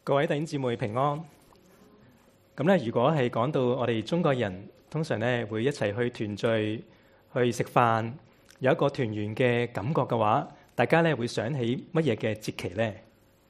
各位弟兄姊妹平安。咁咧，如果係講到我哋中國人，通常咧會一齊去團聚、去食飯，有一個團圓嘅感覺嘅話，大家咧會想起乜嘢嘅節期咧？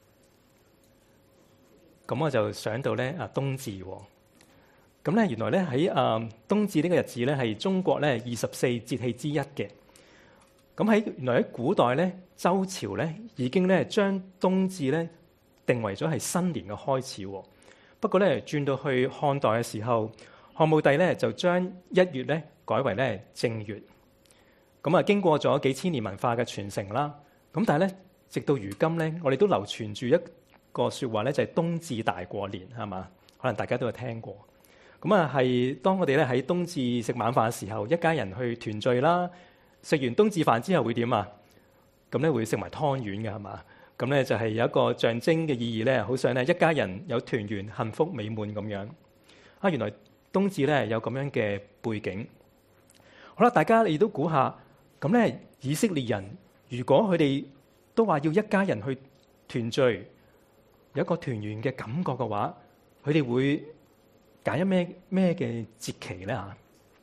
咁我就想到咧冬至喎。咁咧原來咧喺冬至呢個日子咧係中國咧24節氣之一嘅。咁原來喺古代咧，周朝咧已經咧將冬至咧定為咗係新年嘅開始喎。不過咧轉到去漢代嘅時候，漢武帝咧就將1月咧改為咧正月。咁經過咗幾千年文化嘅傳承啦。咁但係咧直到如今咧，我哋都流傳住一個説話咧，就係冬至大過年，係嘛？可能大家都有聽過。咁係當我哋咧喺冬至食晚飯嘅時候，一家人去團聚啦。食完冬至飯之後會點啊？咁咧會食埋湯圓嘅，係嘛？咁咧就係有一個象徵嘅意義咧，好想咧一家人有團圓、幸福美滿咁樣。原來冬至咧有咁樣嘅背景。好啦，大家亦都估下，咁咧以色列人如果佢哋都話要一家人去團聚，有一個團圓嘅感覺嘅話，佢哋會揀一咩嘅節期咧嚇？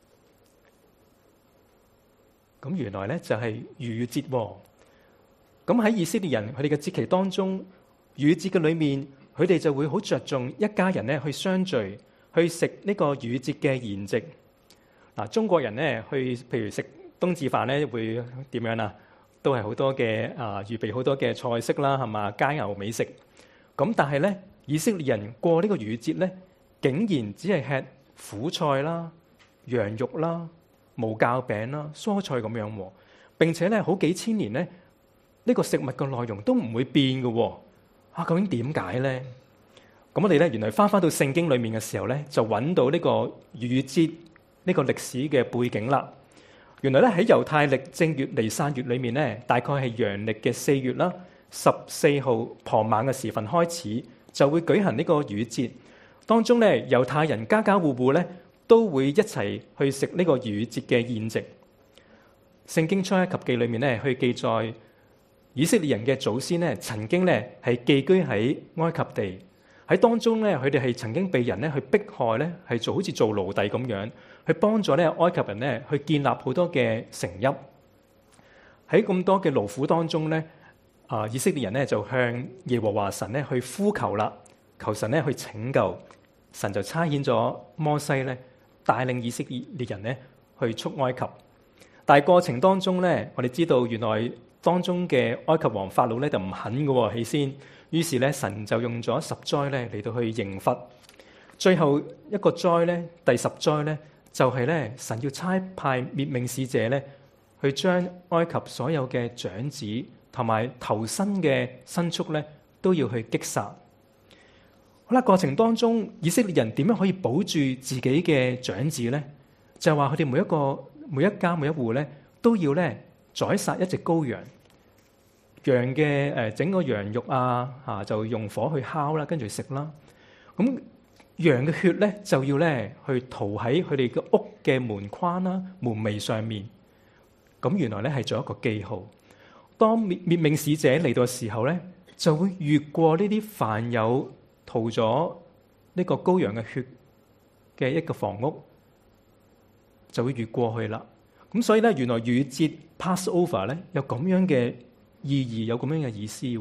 咁原來咧就係逾越節喎。咁喺以色列人佢哋嘅節期當中，逾越節嘅裏面，佢哋就會好着重一家人咧去相聚，去食呢個逾越節嘅筵席。中國人咧去譬如食冬至飯咧會點樣啊？都係好多嘅預備好多嘅菜式啦，係嘛？佳餚美食。咁但係咧以色列人過呢個逾越節咧，竟然只係吃苦菜啦、羊肉啦、無酵餅啦、蔬菜咁樣喎。並且咧好幾千年咧，呢個食物嘅內容都唔會變嘅喎。究竟點解咧？咁我哋咧原來翻到聖經裏面嘅時候咧，就揾到呢個逾越節呢個歷史嘅背景啦。原來咧喺猶太歷正月尼散月裏面咧，大概係陽歷嘅4月啦，14號傍晚嘅時分開始就會舉行呢個逾越節。當中咧猶太人家家戶戶咧都會一齊去食呢個逾越節嘅宴席。聖經出埃及記裏面咧去記載，以色列人嘅祖先咧曾經咧係寄居喺埃及地，喺當中咧佢哋係曾經被人咧去迫害咧，係好似做奴隸咁樣，去幫助咧埃及人咧去建立好多嘅城邑。喺咁多嘅勞苦當中咧，以色列人咧就向耶和華神咧去呼求啦，求神咧去拯救。神就差遣咗摩西咧帶領以色列人咧去出埃及。但係過程當中咧，我哋知道原來當中嘅埃及王法老咧就唔肯嘅喎，起先。於是咧神就用咗10災咧嚟到去刑罰。最後一個災咧，第10災咧就係咧神要差派滅命使者咧去將埃及所有嘅長子同埋頭生嘅牲畜咧都要去擊殺。好啦，過程當中以色列人點樣可以保住自己嘅長子咧？就係話佢哋每一家每一戶咧都要咧宰殺一隻羔羊。羊嘅整個羊肉就用火去烤啦，跟住食啦。咁羊嘅血咧就要咧去塗喺佢哋嘅屋嘅門框啦、門楣上面。咁原來咧係做一個記號。當滅命使者嚟到嘅時候咧，就會越過呢啲凡有塗咗呢個羔羊嘅血嘅一個房屋，就會越過去啦。咁所以咧，原來逾越節 Passover 咧有咁樣嘅意義，有咁樣嘅意思。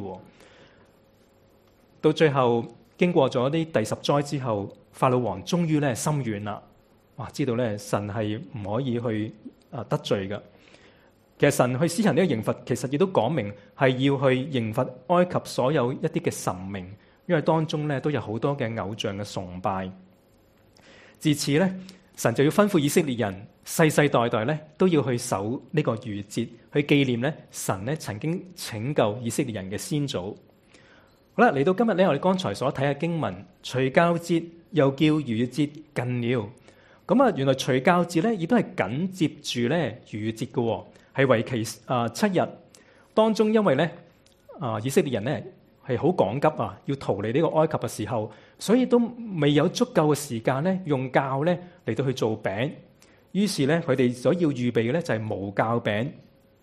到最後經過咗啲第10災之後，法老王終於咧心軟啦。哇！知道咧神係唔可以去得罪嘅。其實神去施行呢個刑罰，其實亦都講明係要去刑罰埃及所有一啲嘅神明，因為當中咧都有好多嘅偶像嘅崇拜。自此咧，神就要吩咐以色列人世世代代咧都要去守呢個逾越節，去紀念咧神咧曾經拯救以色列人嘅先祖。好啦，嚟到今日咧，我哋剛才所睇嘅經文，除酵節又叫逾越節近了。咁原來除酵節咧亦都係緊接住咧逾越節嘅，係為期7日。當中因為咧以色列人咧係好趕急要逃離呢個埃及嘅時候，所以都未有足夠嘅時間咧用酵咧嚟到去做餅。於是咧佢哋所要預備嘅咧就係無酵餅。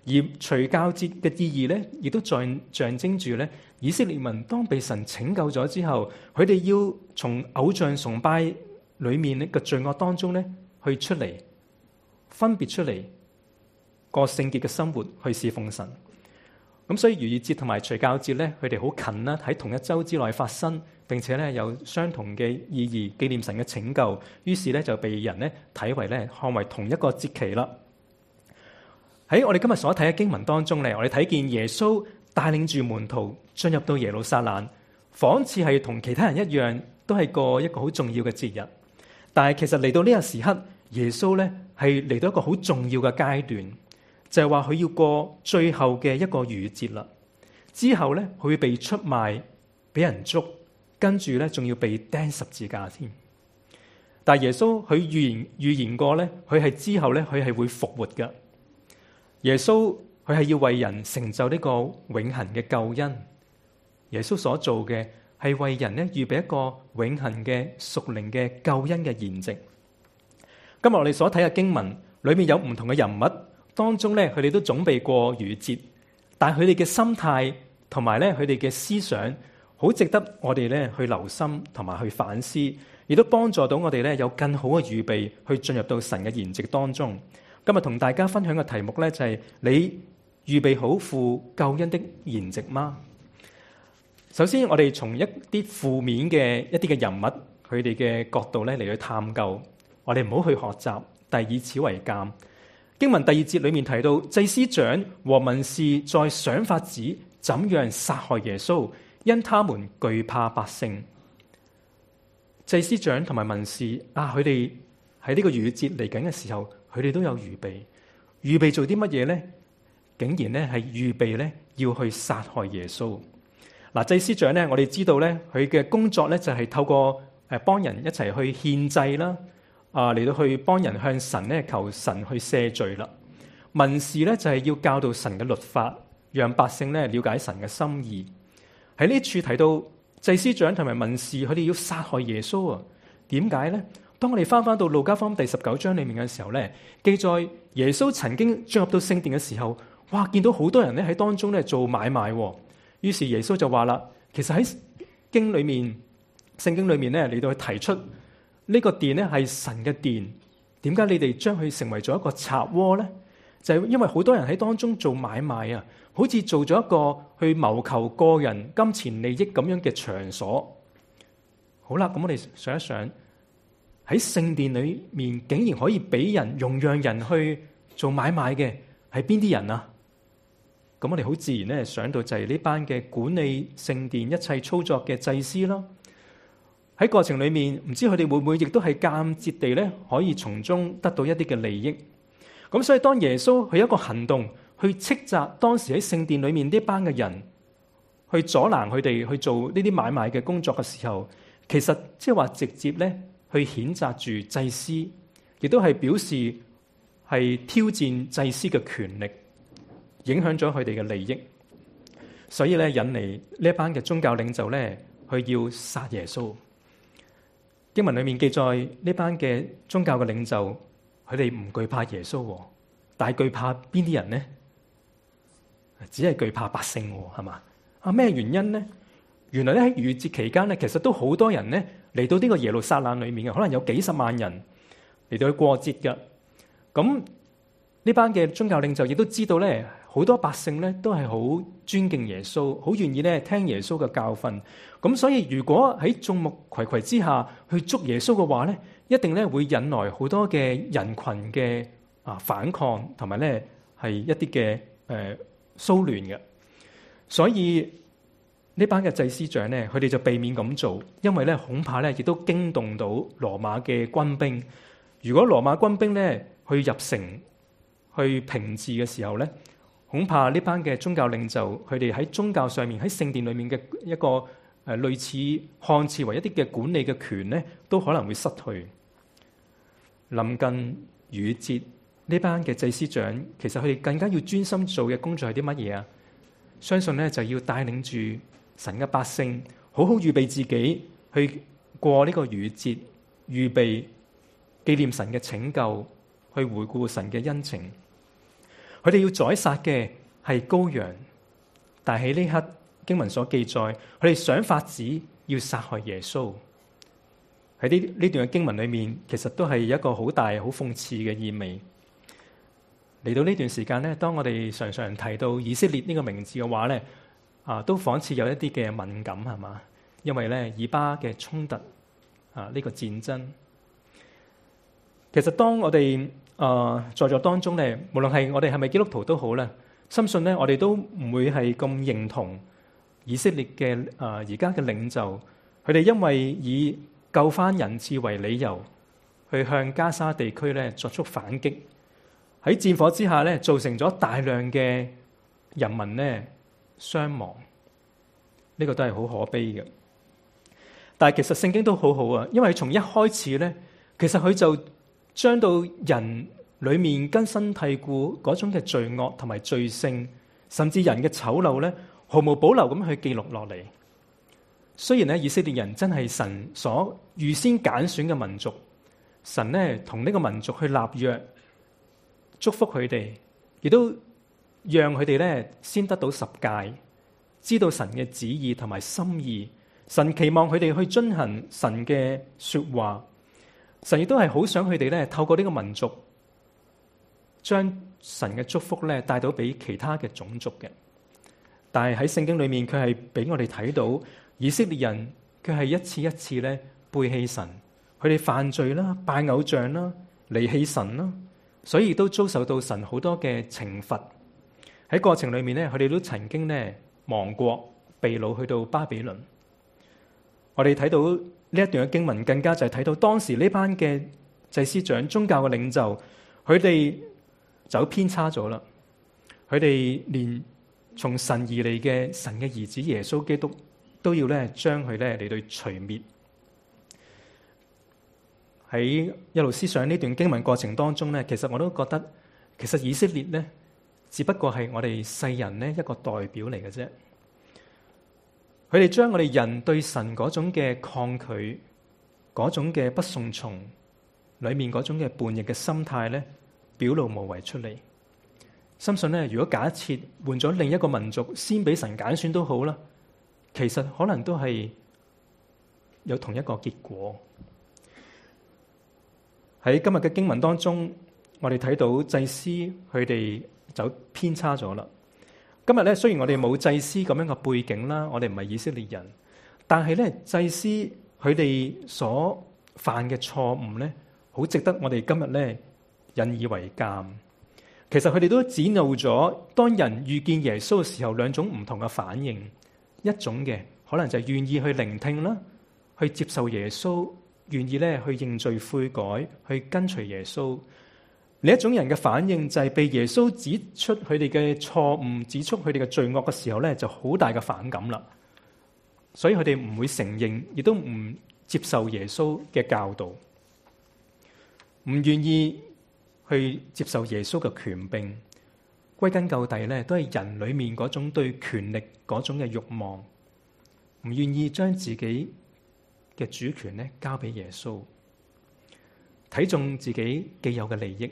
而除酵節嘅意義咧，亦都象徵住咧，以色列民當被神拯救咗之後，佢哋要從偶像崇拜裏面嘅罪惡當中咧去出嚟，分別出嚟過聖潔嘅生活去侍奉神。咁所以逾越節同埋除酵節咧，佢哋好近啦，喺同一周之內發生，並且咧有相同嘅意義，紀念神嘅拯救。於是咧就被人咧睇為咧看為同一個節期啦。喺我哋今日所睇嘅經文當中咧，我哋睇見耶穌帶領住門徒進入到耶路撒冷，仿似係同其他人一樣，都係過一個好重要嘅節日。但係其實嚟到呢個時刻，耶穌咧係嚟到一個好重要嘅階段。就係話佢要過最後嘅一個逾越節啦，之後咧佢會被出賣，俾人捉，跟住咧仲要被釘十字架添。但係耶穌佢預言過咧，佢係之後咧佢係會復活嘅。耶穌佢係要為人成就呢個永恆嘅救恩。耶穌所做嘅係為人咧預備一個永恆嘅屬靈嘅救恩嘅筵席。今日我哋所睇嘅經文裏面有唔同嘅人物。當中咧，佢哋都準備過逾越節，但係佢哋嘅心態同埋咧，佢哋嘅思想，好值得我哋咧去留心同埋去反思，亦都幫助到我哋咧有更好嘅預備去進入到神嘅筵席當中。今日同大家分享嘅題目咧就係：你預備好赴救恩的筵席嗎？首先，我哋從一啲負面嘅一啲嘅人物，佢哋嘅角度咧嚟去探究，我哋唔好去學習，但係以此為鑑。經文第2節裏面提到，祭司長和文士在想法子怎樣殺害耶穌，因他們懼怕百姓。祭司長同埋文士佢哋喺呢個逾越節嚟緊嘅時候，佢哋都有預備。預備做啲乜嘢呢？竟然咧係預備咧要去殺害耶穌。嗱，祭司長咧，我哋知道咧，佢嘅工作咧就係透過幫人一齊去獻祭啦。嚟到去幫人向神咧求神去赦罪啦。文士咧就係要教導神嘅律法，讓百姓咧了解神嘅心意。喺呢處提到祭司長同埋文士，佢哋要殺害耶穌啊？點解呢？當我哋翻到路加福音第19章裏面嘅時候咧，記載耶穌曾經進入到聖殿嘅時候，哇，見到好多人咧喺當中咧做買賣。於是耶穌就話啦，其實喺聖經裏面咧嚟到去提出。呢個殿咧係神嘅殿，點解你哋將佢成為咗一個賊窩呢？就係因為好多人喺當中做買賣啊，好似做咗一個去謀求個人金錢利益咁樣嘅場所。好啦，咁我哋想一想，喺聖殿裏面竟然可以俾人容讓人去做買賣嘅係邊啲人啊？咁我哋好自然咧想到就係呢班嘅管理聖殿一切操作嘅祭司啦。喺過程裏面，唔知佢哋會唔會亦都係間接地咧，可以從中得到一啲嘅利益。咁所以當耶穌佢有一個行動去斥責當時喺聖殿裏面呢班嘅人，去阻攔佢哋去做呢啲買賣嘅工作嘅時候，其實即係話直接咧去譴責住祭司，亦都係表示係挑戰祭司嘅權力，影響咗佢哋嘅利益。所以咧引嚟呢一班嘅宗教領袖咧，去要殺耶穌。經文裏面記載呢班嘅宗教嘅領袖，佢哋唔懼怕耶穌，但係懼怕邊啲人呢？只係懼怕百姓，係嘛？咩原因呢？原來咧喺逾越節期間咧，其實都好多人咧嚟到呢個耶路撒冷裏面嘅，可能有幾十萬人嚟到去過節嘅。咁呢班嘅宗教領袖亦都知道咧，好多百姓咧都係好尊敬耶穌，好願意咧聽耶穌嘅教訓。咁所以如果喺眾目睽睽之下去捉耶穌嘅話咧，一定咧會引來好多嘅人群嘅反抗，同埋咧係一啲嘅騷亂嘅。所以呢班嘅祭司長咧，佢哋就避免咁做，因為咧恐怕咧亦都驚動到羅馬嘅軍兵。如果羅馬軍兵咧去入城去平治嘅時候咧，恐怕呢班嘅宗教領袖，佢哋喺宗教上面喺聖殿裏面嘅一個類似看似為一啲嘅管理嘅權咧，都可能會失去。臨近逾越節，呢班嘅祭司長，其實佢哋更加要專心做嘅工作係啲乜嘢啊？相信咧就要帶領住神嘅百姓，好好預備自己去過呢個逾越節，預備紀念神嘅拯救，去回顧神嘅恩情。 佢哋要宰殺嘅係羔羊，但係喺呢刻經文所記載，佢哋想法子要殺害耶穌。喺呢段嘅經文裏面，其實都係一個好大、好諷刺嘅意味。嚟到呢段時間咧，當我哋常常提到以色列呢個名字嘅話咧，都仿似有一啲嘅敏感，係嘛？因為咧以巴嘅衝突呢個戰爭，其實當我哋在座當中咧，無論係我哋係咪基督徒都好咧，深信咧我哋都唔會係咁認同以色列嘅而家嘅領袖，佢哋因為以救翻人質為理由，去向加沙地區咧作出反擊，喺戰火之下咧造成咗大量嘅人民咧傷亡，呢個都係好可悲嘅。但係其實聖經都好好啊，因為從一開始咧，其實佢就將到人裏面根深蒂固嗰種嘅罪惡同埋罪性，甚至人嘅醜陋咧，毫無保留咁去記錄落嚟。雖然咧以色列人真係神所預先揀選嘅民族，神咧同呢個民族去立約，祝福佢哋，亦都讓佢哋咧先得到十誡，知道神嘅旨意同埋心意。神期望佢哋去遵行神嘅說話，神亦都係好想佢哋咧透過呢個民族，將神嘅祝福咧帶到俾其他嘅種族嘅。但係喺聖經裏面，佢係俾我哋睇到。以色列人佢係一次一次咧背棄神，佢哋犯罪啦、拜偶像啦、離棄神啦，所以都遭受到神好多嘅懲罰。喺過程裏面咧，佢哋都曾經咧亡國被擄去到巴比倫。我哋睇到呢一段嘅經文，更加就係睇到當時呢班嘅祭司長、宗教嘅領袖，佢哋走偏差咗啦。佢哋連從神而嚟嘅神嘅兒子耶穌基督，都要咧將佢咧嚟到除滅。喺一路思想呢段經文過程當中咧，其實我都覺得，其實以色列咧只不過係我哋世人咧一個代表嚟嘅啫。佢哋將我哋人對神嗰種嘅抗拒、嗰種嘅不順從，裏面嗰種嘅叛逆嘅心態咧，表露無遺出嚟。深信咧，如果假設換咗另一個民族，先俾神揀選都好啦。其實可能都係有同一個結果。喺今日嘅經文當中，我哋睇到祭司佢哋走偏差咗啦。今日咧，雖然我哋冇祭司咁樣嘅背景啦，我哋唔係以色列人，但係咧祭司佢哋所犯嘅錯誤咧，好值得我哋今日咧引以為鑑。其實佢哋都展露咗當人遇見耶穌嘅時候兩種唔同嘅反應。一種嘅可能就係願意去聆聽啦，去接受耶穌，願意咧去認罪悔改，去跟隨耶穌。另一種人嘅反應就係被耶穌指出佢哋嘅錯誤，指出佢哋嘅罪惡嘅時候咧，就好大嘅反感啦。所以佢哋唔會承認，亦都唔接受耶穌嘅教導，唔願意去接受耶穌嘅權柄。歸根究底咧，都係人裏面嗰種對權力嗰種嘅慾望，唔願意將自己嘅主權咧交俾耶穌，睇重自己既有嘅利益。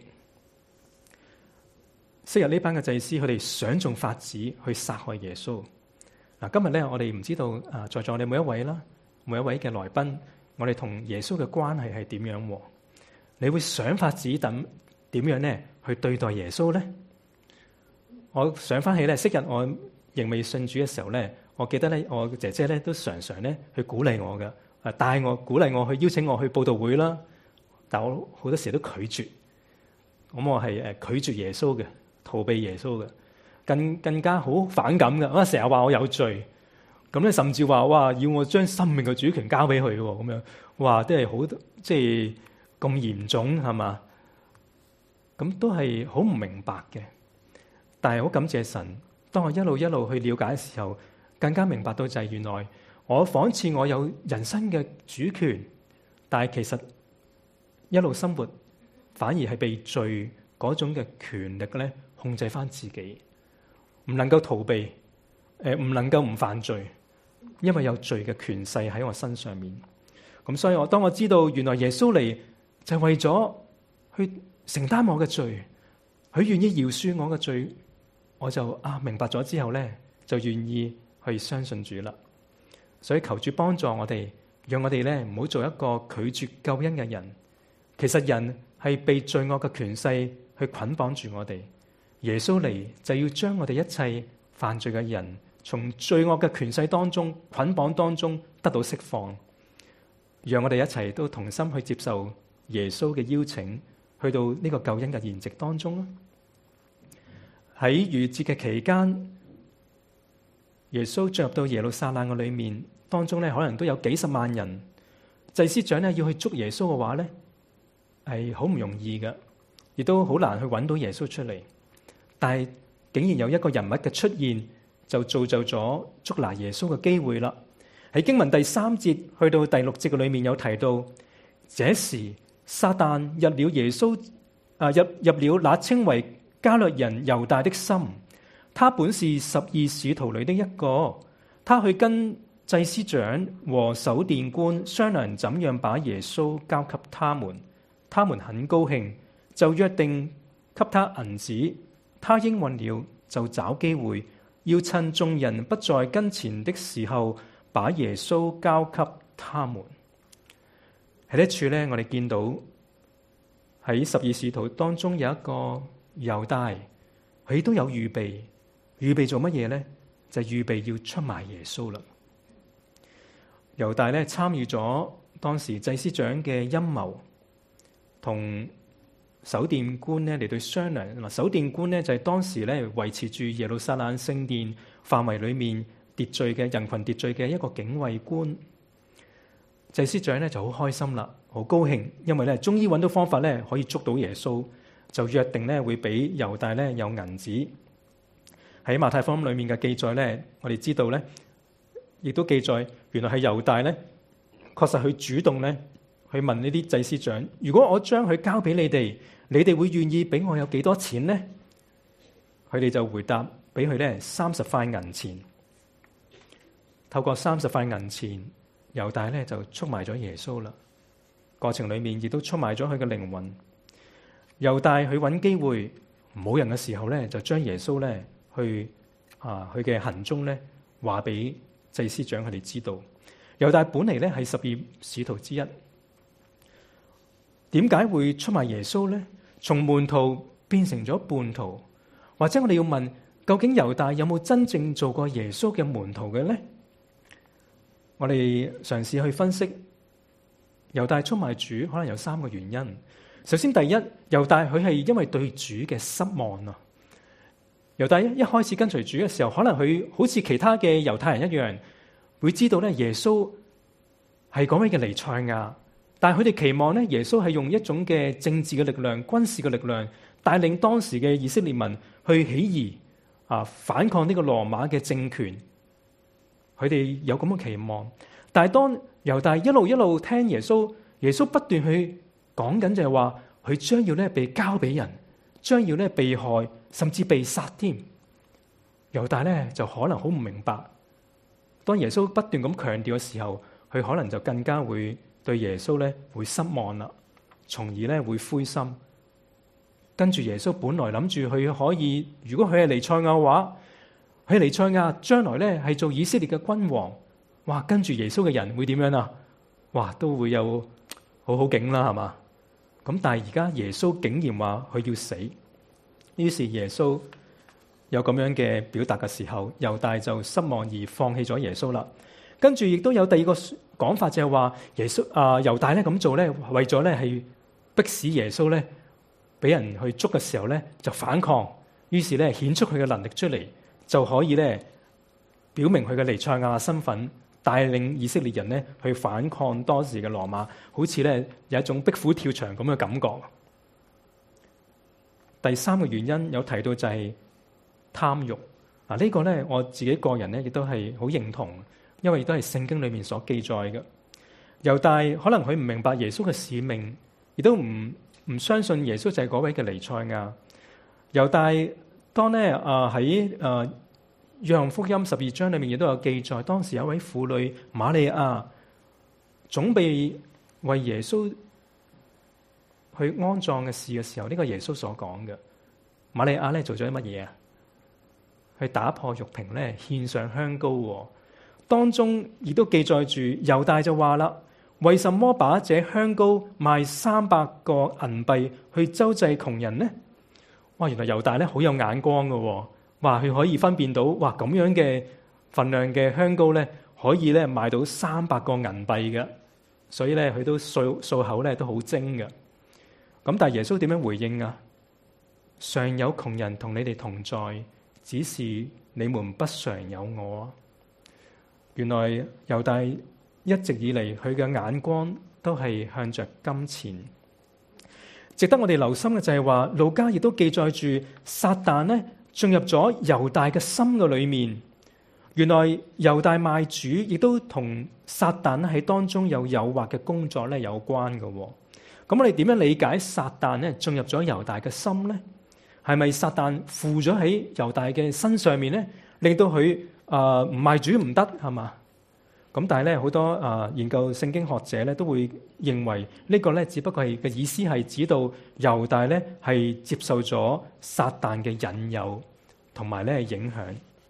昔日呢班嘅祭司，佢哋想盡法子去殺害耶穌。嗱，今日咧，我哋唔知道在座我哋每一位啦，每一位嘅來賓，我哋同耶穌嘅關係係點樣？你會想法子等點樣咧去對待耶穌咧？我想翻起咧，昔日我仍未信主嘅時候咧，我記得咧，我姐姐咧都常常咧去鼓勵我嘅，帶我鼓勵我去邀請我去佈道會啦。但我好多時都拒絕，咁我係拒絕耶穌嘅，逃避耶穌嘅，更加好反感嘅。我成日話我有罪，咁咧甚至話哇要我將生命嘅主權交俾佢喎，咁樣哇都係好即係咁嚴重係嘛？咁都係好唔明白嘅。但係好感謝神，當我一路一路去了解嘅時候，更加明白到就係原來我仿似我有人生嘅主權，但係其實一路生活反而係被罪嗰種嘅權力咧控制翻自己，唔能夠逃避，唔能夠唔犯罪，因為有罪嘅權勢喺我身上面。咁所以當我知道原來耶穌嚟就係為咗去承擔我嘅罪。 佢願意饒恕我嘅罪，我就明白咗之後咧，就願意去相信主啦。所以求主幫助我哋，讓我哋咧唔好做一個拒絕救恩嘅人。其實人係被罪惡嘅權勢去捆綁住我哋，耶穌嚟就要將我哋一切犯罪嘅人從罪惡嘅權勢當中捆綁當中得到釋放，讓我哋一齊都同心去接受耶穌嘅邀請，去到呢個救恩嘅筵席當中啦。喺逾越節嘅期間，耶穌進入到耶路撒冷嘅裏面，當中咧可能都有幾十萬人。祭司長咧要去捉耶穌嘅話咧，係好唔容易嘅，亦都好難去揾到耶穌出嚟。但係竟然有一個人物嘅出現，就造就咗捉拿耶穌嘅機會啦。喺經文第3節去到第6節嘅裏面有提到，這時撒旦入了耶穌入了那稱為加略人猶大的心，他本是12使徒裏的一個，他去跟祭司長和守殿官商量怎樣把耶穌交給他們，他們很高興，就約定給他銀子，他應允了，就找機會要趁眾人不在跟前的時候，把耶穌交給他們。喺呢處咧，我哋見到喺12使徒當中有一個猶大，佢都有預備做乜嘢咧？就預備要出賣耶穌啦。猶大咧參與咗當時祭司長嘅陰謀，同守殿官咧嚟到商量。嗱，守殿官咧就係當時咧維持住耶路撒冷聖殿範圍裏面秩序嘅人群秩序嘅一個警衛官。祭司長咧就好開心啦，好高興，因為咧終於揾到方法咧可以捉到耶穌，就約定咧會俾猶大咧有銀子。喺馬太福音裏面嘅記載咧，我哋知道咧，亦都記載原來係猶大咧，確實去主動咧去問呢啲祭司長：如果我將佢交俾你哋，你哋會願意俾我有幾多錢呢？佢哋就回答俾佢咧30塊銀錢。透過30塊銀錢，猶大咧就出賣咗耶穌啦。過程裏面亦都出賣咗佢嘅靈魂。猶大去揾機會冇人嘅時候咧，就將耶穌咧佢嘅行蹤咧話俾祭司長佢哋知道。猶大本嚟咧係12使徒之一，點解會出賣耶穌咧？從門徒變成咗叛徒，或者我哋要問，究竟猶大有冇真正做過耶穌嘅門徒嘅咧？我哋嘗試去分析猶大出賣主可能有3個原因。首先，第一，猶大佢係因為對主嘅失望啊。猶大一開始跟隨主嘅時候，可能佢好似其他嘅猶太人一樣，會知道咧耶穌係嗰位嘅彌賽亞，但係佢哋期望咧耶穌係用一種嘅政治嘅力量、軍事嘅力量，帶領當時嘅以色列民去起義反抗呢個羅馬嘅政權。佢哋有咁嘅期望，但係當猶大一路聽耶穌不斷去講緊就係話，佢將要咧被交俾人，將要咧被害，甚至被殺添。猶大咧就可能好唔明白，當耶穌不斷咁強調嘅時候，佢可能就更加會對耶穌咧會失望啦，從而咧會灰心。跟住耶穌本來諗住佢可以，如果佢係彌賽亞嘅話，佢係彌賽亞將來咧係做以色列嘅君王，哇！跟住耶穌嘅人會點樣啊？哇！都會有好景啦，係嘛？咁但係而家耶穌竟然話佢要死，於是耶穌有咁樣嘅表達嘅時候，猶大就失望而放棄咗耶穌啦。跟住亦都有第二個講法，就係話耶穌猶大咧咁做咧，為咗咧係迫使耶穌咧俾人去捉嘅時候咧就反抗，於是咧顯出佢嘅能力出嚟，就可以咧表明佢嘅彌賽亞身份，帶領以色列人咧去反抗當時嘅羅馬，好似咧有一種壁虎跳牆咁嘅感覺。第3個原因有提到就係貪欲。呢個咧我自己個人咧亦都係好認同，因為亦都係聖經裏面所記載嘅。猶大可能佢唔明白耶穌嘅使命，亦都唔相信耶穌就係嗰位嘅彌賽亞。猶大當咧喺約翰福音12章裏面亦都有記載，當時有一位婦女瑪利亞準備為耶穌去安葬嘅事嘅時候，呢個耶穌所講嘅瑪利亞咧做咗啲乜嘢啊？去打破玉瓶咧，獻上香膏。當中亦都記載住猶大就話啦：為什麼把這香膏賣300個銀幣去周濟窮人呢？哇！原來猶大咧好有眼光嘅，話佢可以分辨到，哇咁樣嘅份量嘅香膏咧，可以咧賣到300個銀幣嘅，所以咧佢都數口咧都好精嘅。咁但係耶穌點樣回應啊？常有窮人同你哋同在，只是你們不常有我。原來猶大一直以嚟佢嘅眼光都係向着金錢。值得我哋留心嘅就係話，路加亦都記載住撒旦咧進入咗猶大嘅心嘅裏面。原來猶大賣主亦都同撒旦喺當中有誘惑嘅工作咧有關嘅。咁我哋點樣理解撒旦咧進入咗猶大嘅心呢？係咪撒旦附咗喺猶大嘅身上面咧，令到佢唔賣主唔得係嘛？咁但係咧好多研究聖經學者咧都會認為呢個咧只不過係嘅意思係指到猶大咧係接受咗撒旦嘅引誘同埋咧影響。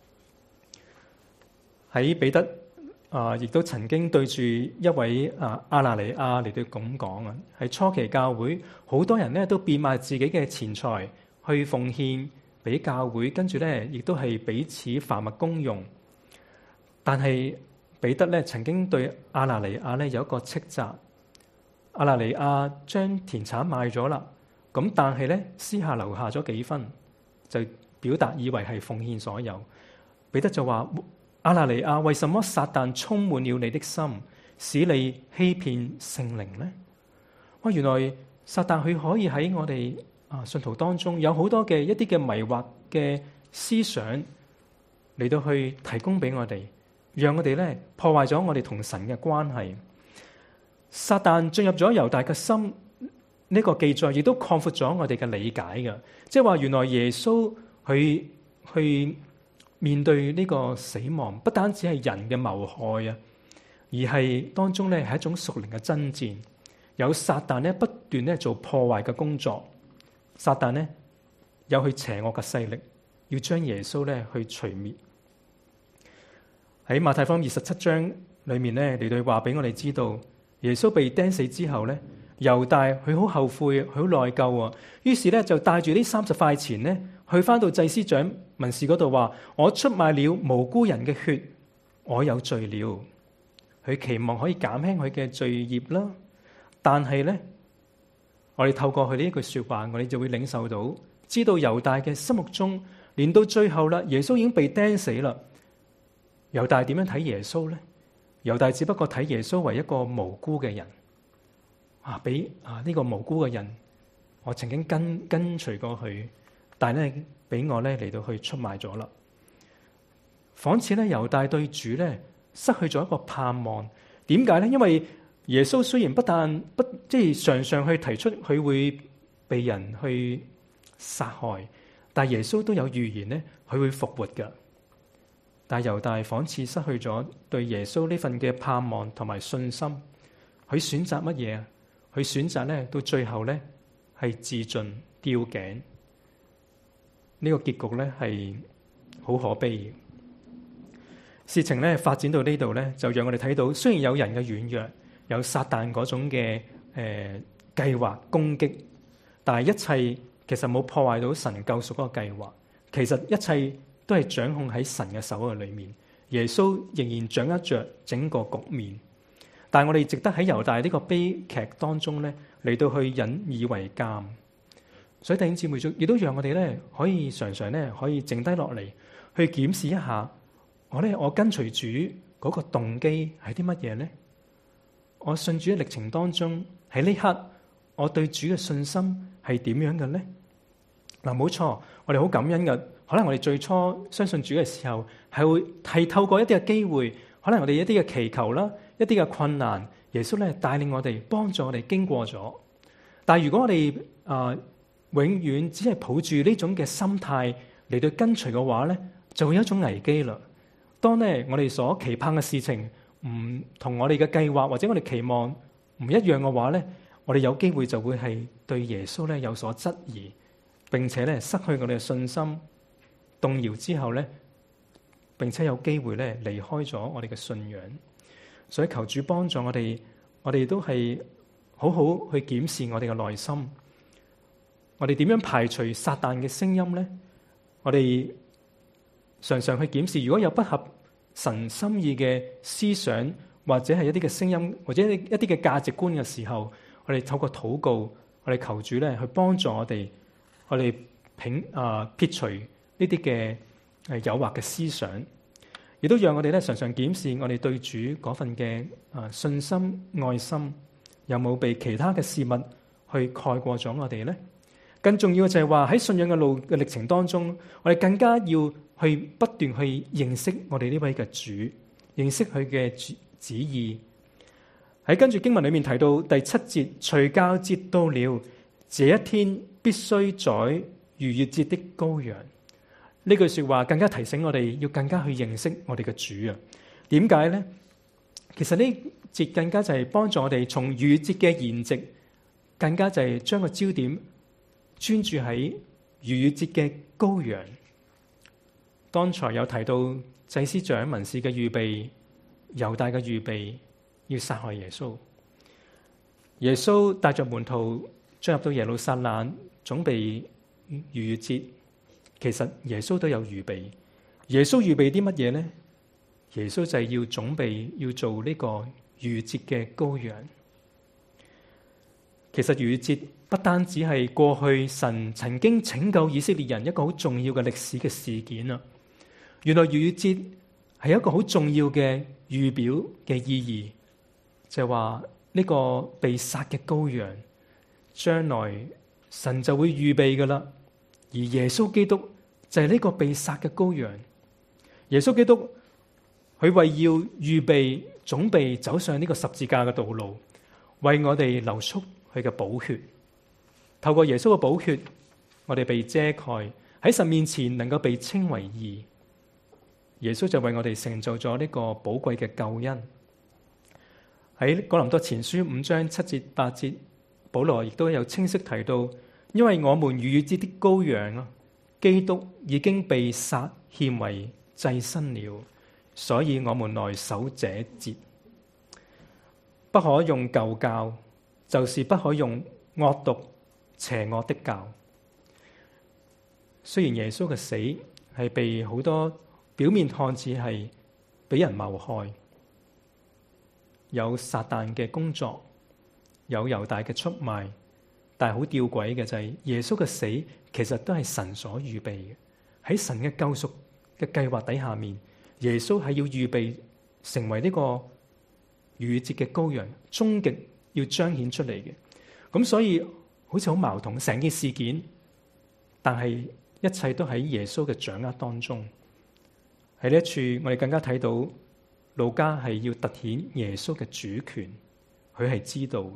喺彼得亦都曾經對住一位亞拿尼亞嚟到咁講啊，喺初期教會好多人咧都變賣自己嘅錢財去奉獻俾教會，跟住咧亦都係彼此販物公用。但係彼得咧曾經對亞拿尼亞咧有一個斥責，亞拿尼亞將田產賣咗啦，咁但係咧私下留下咗幾分，就表達以為係奉獻所有。彼得就話：亞拿尼亞，為什麼撒旦充滿了你的心，使你欺騙聖靈呢？哇！原來撒旦佢可以喺我哋信徒當中有好多嘅一啲嘅迷惑嘅思想嚟到去提供俾我哋，讓我哋咧破壞咗我哋同神嘅關係。撒旦進入咗猶大嘅心，呢個記載亦都擴闊咗我哋嘅理解嘅，即係話原來耶穌去面對呢個死亡，不單止係人嘅謀害啊，而係當中咧係一種屬靈嘅爭戰，有撒旦咧不斷咧做破壞嘅工作。撒旦咧有去邪惡嘅勢力，要將耶穌咧去除滅。喺馬太福音27章裏面咧嚟到話俾我哋知道，耶穌被釘死之後咧，猶大佢好後悔，佢好內疚啊。於是咧就帶住呢30塊錢咧，去翻到祭司長文士嗰度話：我出賣了無辜人嘅血，我有罪了。佢期望可以減輕佢嘅罪孽啦。但係咧，我哋透過佢呢一句說話，我哋就會領受到，知道猶大嘅心目中，連到最後啦，耶穌已經被釘死啦。猶大點樣睇耶穌咧？猶大只不過睇耶穌為一個無辜嘅人，俾呢個無辜嘅人，我曾經跟隨過佢，但係咧俾我咧嚟到去出賣咗啦。仿似咧猶大對主咧失去咗一個盼望。點解咧？因為耶穌雖然不常常去提出佢會被人去殺害，但係耶穌都有預言咧，佢會復活㗎。但係猶大仿似失去咗對耶穌呢份嘅盼望同埋信心，佢選擇乜嘢啊？佢選擇咧到最後咧係自盡吊頸，呢個結局咧係好可悲嘅。事情咧發展到呢度咧，就讓我哋睇到，雖然有人嘅軟弱，有撒旦嗰種嘅計劃攻擊，但係一切其實冇破壞到神救贖嗰個計劃。其實一切都係掌控喺神嘅手嘅裏面，耶穌仍然掌握着整個局面。但係我哋值得喺猶大呢個悲劇當中咧嚟到去引以為鑑。所以弟兄姊妹亦都讓我哋咧可以常常咧可以靜低落嚟去檢視一下，我跟隨主嗰個動機係啲乜嘢咧？我信主嘅歷程當中，喺呢刻我對主嘅信心係點樣嘅咧？嗱，冇錯，我哋好感恩嘅。可能我哋最初相信主嘅時候，係透過一啲嘅機會，可能我哋一啲嘅祈求啦，一啲嘅困難，耶穌咧帶領我哋，幫助我哋經過咗。但係如果我哋永遠只係抱住呢種嘅心態嚟到跟隨嘅話咧，就會有一種危機啦。當咧我哋所期盼嘅事情唔同我哋嘅計劃或者我哋期望唔一樣嘅話咧，我哋有機會就會係對耶穌咧有所質疑， 並且咧失去我哋嘅信心，動搖之後咧，並且有機會咧離開咗我哋嘅信仰。所以求主幫助我哋，我哋都係好好去檢視我哋嘅內心。我哋點樣排除撒旦嘅聲音呢？我哋常常去檢視，如果有不合神心意嘅思想，或者係一啲嘅聲音，或者一啲嘅價值觀嘅時候，我哋透過禱告，我哋求主咧去幫助我哋，我哋撇除呢啲嘅誘惑嘅思想，亦都讓我哋咧常常檢視我哋對主嗰份嘅信心、愛心，有冇被其他嘅事物去蓋過咗我哋呢？更重要嘅就係話喺信仰嘅路嘅歷程當中，我哋更加要去不斷去認識我哋呢位嘅主，認識佢嘅旨意。喺跟住經文裏面提到第7節，除酵節到了，這一天必須宰逾越節的羔羊。呢句說話更加提醒我哋要更加去認識我哋嘅主啊！點解呢？其實呢節更加就係幫助我哋從逾越節嘅筵席，更加就係將個焦點專注喺逾越節嘅羔羊。剛才有提到祭司長、文士嘅預備，猶大嘅預備，要殺害耶穌。耶穌帶着門徒進入到耶路撒冷，準備逾越節。其實耶穌都有預備。耶穌預備啲乜嘢呢？耶穌就係要準備要做呢個逾越節嘅羔羊。其實逾越節不單止係過去神曾經拯救以色列人一個好重要嘅歷史嘅事件啊！原來逾越節係一個好重要嘅預表嘅意義，就係話呢個被殺嘅羔羊，將來神就會預備噶啦。而耶穌基督就係呢個被殺嘅羔羊。耶穌基督佢為要預備準備走上呢個十字架嘅道路，為我哋流出佢嘅寶血。透過耶穌嘅寶血，我哋被遮蓋，喺神面前能夠被稱為義。耶穌就為我哋成就咗呢個寶貴嘅救恩。喺哥林多前書5章7節8節，保羅亦都有清晰提到，因為我們逾越節的羔羊啊，基督已經被殺獻為祭牲了，所以我們來守這節。不可用舊酵，就是不可用惡毒邪惡的酵。雖然耶穌嘅死係被好多表面看似係俾人謀害，有撒旦嘅工作，有猶大嘅出賣，但係好吊詭嘅就係耶穌嘅死其實都係神所預備嘅。喺神嘅救贖嘅計劃底下面，耶穌係要預備成為呢個逾越節嘅羔羊，終極要彰顯出嚟嘅。咁所以好似好矛盾成件事件，但係一切都喺耶穌嘅掌握當中。喺呢一處，我哋更加睇到路加係要凸顯耶穌嘅主權，佢係知道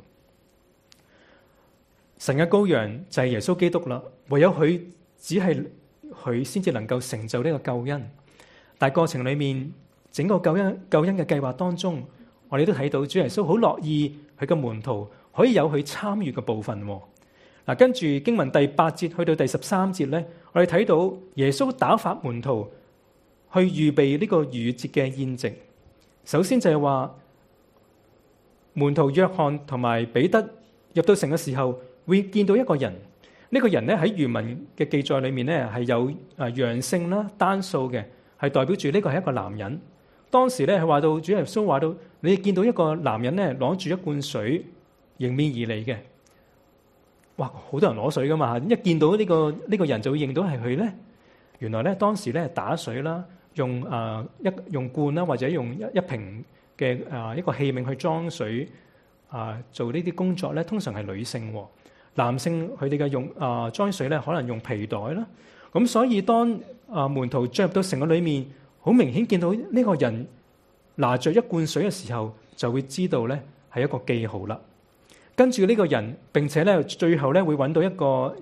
神嘅羔羊就係耶穌基督啦。唯有佢只係佢先至能夠成就呢個救恩。但係過程裏面，整個救恩嘅計劃當中，我哋都睇到主耶穌好樂意佢嘅門徒可以有佢參與嘅部分。嗱，跟住經文第8節去到第13節咧，我哋睇到耶穌打發門徒去預備呢個逾越節嘅宴席。首先就係話，門徒約翰同埋彼得入到城嘅時候，會見到一個人。呢個人咧喺原文嘅記載裏面咧係有陽性啦、單數嘅，係代表住呢個係一個男人。當時咧係話到主耶穌話到，你見到一個男人咧攞住一罐水迎面而嚟嘅。哇！好多人攞水噶嘛，一見到呢個人就會認到係佢咧。原來咧當時咧打水啦，用罐啦，或者用一瓶嘅一個器皿去裝水做呢啲工作咧，通常係女性。男性佢哋嘅裝水咧，可能用皮袋啦。咁所以當門徒進入到城嘅裏面，好明顯見到呢個人拿着一罐水嘅時候，就會知道咧係一個記號啦。跟住呢個人，並且咧最後咧會揾到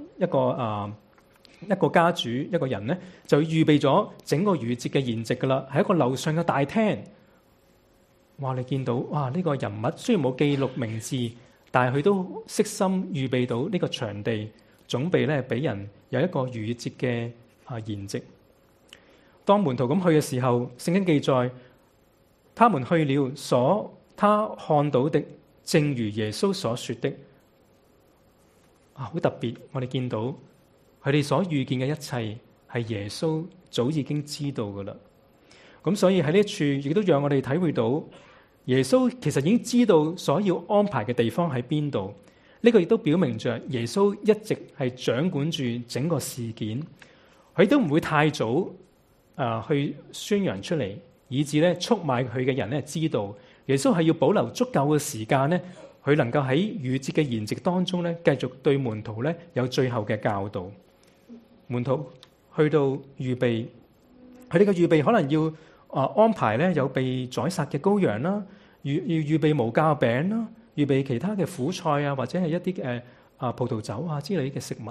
一個家主，一個人咧就預備咗整個逾越節嘅筵席噶啦，係一個樓上嘅大廳。哇！你見到哇呢個人物雖然冇記錄名字，但係佢都悉心預備到呢個場地， 準備咧俾人有一個逾越節嘅筵席。當門徒咁去嘅時候，聖經記載，他們去了，他看到的正如耶穌所說的。好特別，我哋見到佢哋所遇見嘅一切係耶穌早已經知道噶啦。咁所以喺呢一處亦都讓我哋體會到耶穌其實已經知道所要安排嘅地方喺邊度。呢個亦都表明着耶穌一直係掌管住整個事件，佢都唔會太早去宣揚出嚟，以致咧出賣佢嘅人咧知道耶穌係要保留足夠嘅時間咧，佢能夠喺逾越節嘅筵席當中咧繼續對門徒咧有最後嘅教導。門徒去到預備，佢哋嘅預備可能要安排咧有被宰殺嘅羔羊啦，預備無酵餅啦，預備其他嘅苦菜啊，或者係一啲葡萄酒啊之類嘅食物。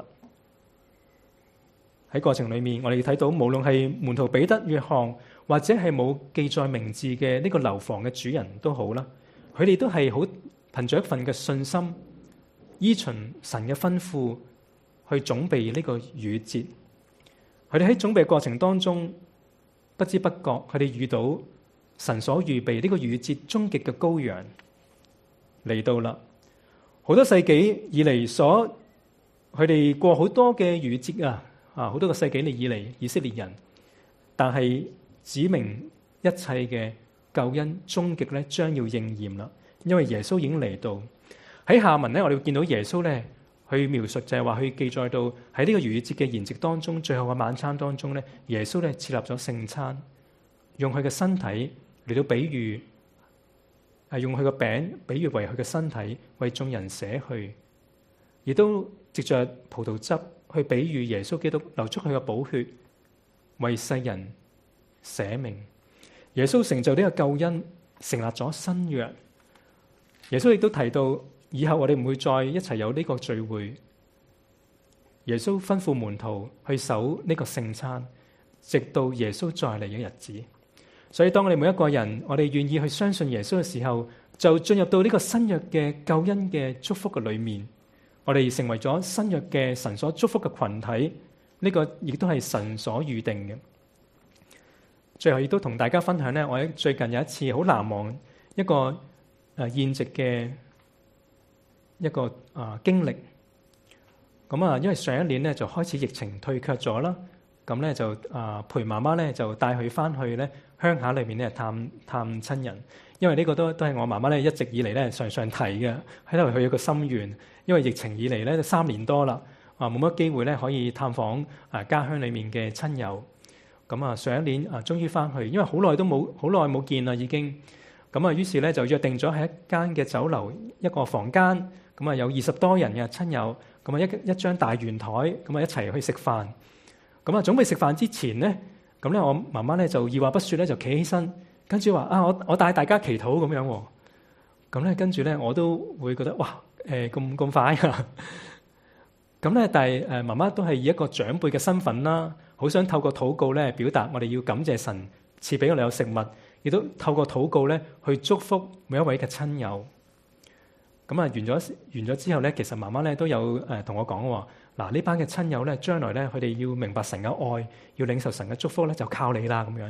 喺過程裏面，我哋睇到無論係門徒彼得、約翰，或者係冇記載名字嘅呢個樓房嘅主人都好啦，佢哋都係好憑着一份嘅信心，依循神嘅吩咐去準備呢個逾越節。佢哋喺準備過程當中，不知不覺佢哋遇到神所預備呢個逾越節終極嘅羔羊嚟到啦。好多世紀以嚟佢哋過好多嘅逾越節好多個世紀以嚟，以色列人，但係指明一切嘅救恩終極咧將要應驗啦，因為耶穌已經嚟到。喺下文咧，我哋會見到耶穌咧去描述，就係話去記載到喺呢個逾越節嘅筵席當中，最後嘅晚餐當中咧，耶穌咧設立咗聖餐，用佢嘅身體嚟到比喻，用佢嘅餅比喻為佢嘅身體，為眾人捨去，亦都藉着葡萄汁去比喻耶穌基督流出佢嘅寶血，為世人捨命。耶穌成就呢個救恩，成立咗新約。耶穌亦都提到，以後我哋唔會再一齊有呢個聚會。耶穌吩咐門徒去守呢個聖餐，直到耶穌再嚟嘅日子。所以當我哋每一個人，我哋願意去相信耶穌嘅時候，就進入到呢個新約嘅救恩嘅祝福嘅裏面。我哋成為咗新約嘅神所祝福嘅群體，呢個亦都係神所預定嘅。最後亦都同大家分享咧，我最近有一次好難忘一個宴席嘅一個經歷。咁因為上一年咧就開始疫情退卻咗啦，咁咧就陪媽媽咧就帶佢翻去咧鄉下裏面咧探親人。因為呢個都係我媽媽咧一直以嚟咧常常提嘅，喺度佢有個心願。因為疫情以嚟咧3年多啦，冇乜機會咧可以探訪家鄉裏面嘅親友。咁上一年終於翻去，因為好耐冇見啦已經。咁於是咧就約定咗喺一間嘅酒樓一個房間，咁有20多人嘅親友，咁一張大圓台，咁一齊去食飯。咁準備食飯之前咧，咁咧我媽媽咧就二話不說咧就企起身，跟住話我帶大家祈禱咁樣。咁咧跟住咧我都會覺得哇！咁快啊！咁咧，但係媽媽都係以一個長輩嘅身份啦，好想透過禱告咧表達我哋要感謝神賜俾我哋有食物，亦都透過禱告咧去祝福每一位嘅親友。咁完咗之後咧，其實媽媽咧都有同我講，嗱呢班嘅親友咧，將來咧佢哋要明白神嘅愛，要領受神嘅祝福咧，就靠你啦咁樣。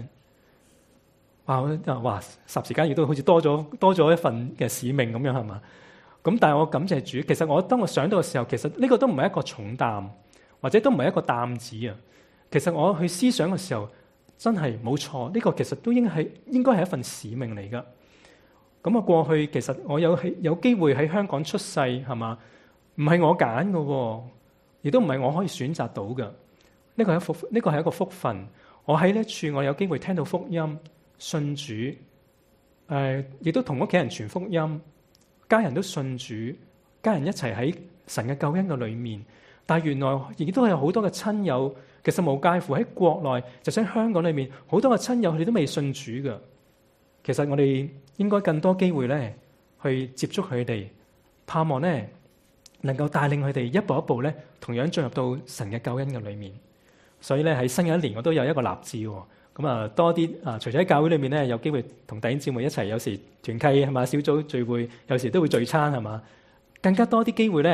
哇！霎時間亦都好似多咗一份嘅使命咁樣係嘛？咁但係我感謝主，其實當我想到嘅時候，其實呢個都唔係一個重擔，或者都唔係一個擔子啊。其實我去思想嘅時候，真係冇錯，呢個其實都應該係一份使命嚟噶。咁過去其實我有機會喺香港出世係嘛，唔係我揀嘅，亦都唔係我可以選擇到嘅。呢個係一個福分。我喺呢處我有機會聽到福音，信主，亦都同屋企人傳福音。家人都信主，家人一齊喺神嘅救恩嘅裏面。但係原來亦都有好多嘅親友，其實無介乎喺國內，就喺香港裏面，好多嘅親友佢哋都未信主嘅。其實我哋應該更多機會咧，去接觸佢哋，盼望咧能夠帶領佢哋一步一步咧，同樣進入到神嘅救恩嘅裏面。所以咧喺新嘅一年，我都有一個立志。咁多啲除咗喺教會裏面咧，有機會同弟兄姊妹一齊，有時團契係嘛，小組聚會，有時都會聚餐係嘛，更加多啲機會咧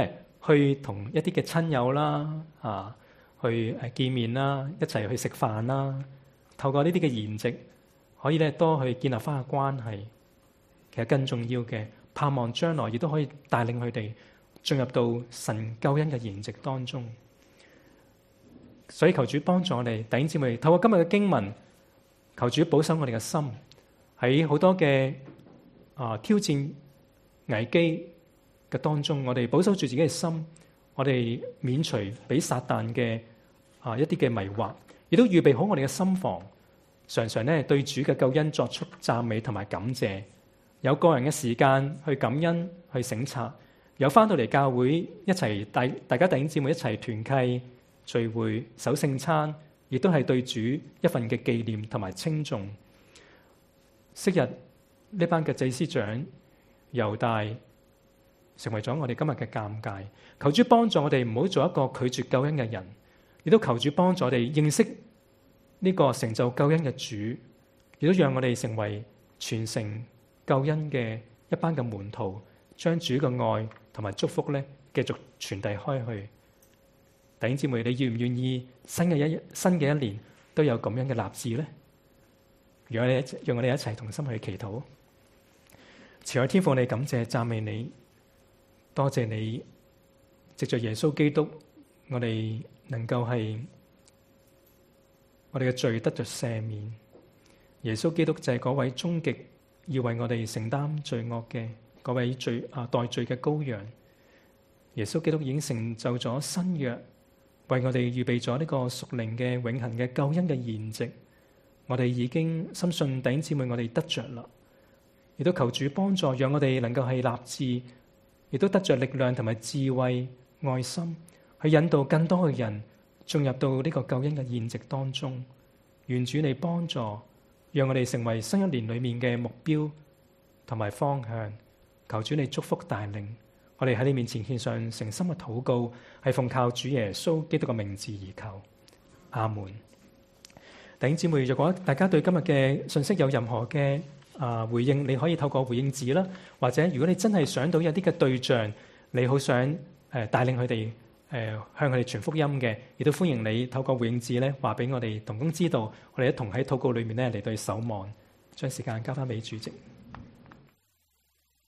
去同一啲嘅親友啦，去見面啦，一齊去食飯啦。透過呢啲嘅筵席，可以咧多去建立翻個關係。其實更重要嘅，盼望將來亦都可以帶領佢哋進入到神救恩嘅筵席當中。所以求主幫助我哋弟兄姊妹，透過今日嘅經文，求主保守我哋嘅心，喺好多嘅挑戰危機嘅當中，我哋保守住自己嘅心，我哋免除俾撒旦嘅一啲嘅迷惑，亦都預備好我哋嘅心房，常常咧對主嘅救恩作出讚美同埋感謝，有個人嘅時間去感恩去省察，有翻到嚟教會一齊大家弟兄姊妹一齊團契聚會守聖餐，亦都係對主一份嘅紀念同埋稱頌。昔日呢班嘅祭司長猶大成為咗我哋今日嘅鑑戒，求主幫助我哋唔好做一個拒絕救恩嘅人，亦都求主幫助我哋認識呢個成就救恩嘅主，亦都讓我哋成為傳承救恩嘅一班嘅門徒，將主嘅愛同埋祝福咧繼續傳遞開去。弟兄姊妹，你願唔願意新嘅一年都有咁樣嘅立志咧？讓我哋一齊同心去祈禱。慈愛天父，你感謝讚美你，多謝你藉着耶穌基督，我哋能夠係我哋嘅罪得着赦免。耶穌基督就係嗰位終極要為我哋承擔罪惡嘅嗰位代罪嘅羔羊。耶穌基督已經成就咗新約，為我哋預備咗呢個屬靈嘅永恆嘅救恩嘅筵席。我哋已經深信弟兄姊妹，我哋得着啦，亦都求主幫助，讓我哋能夠係立志，亦都得着力量同埋智慧、愛心，去引導更多嘅人進入到呢個救恩嘅筵席當中。願主你幫助，讓我哋成為新一年裏面嘅目標同埋方向。求主你祝福帶領，我哋喺你面前獻上誠心嘅禱告，係奉靠主耶穌基督嘅名字而求。阿門。弟兄姊妹，如果大家對今日嘅信息有任何嘅回應，你可以透過回應紙啦，或者如果你真係想到有啲嘅對象，你好想帶領佢哋向佢哋傳福音嘅，亦都歡迎你透過回應紙咧話俾我哋同工知道，我哋一同喺禱告裏面咧嚟到守望，將時間交翻俾主席。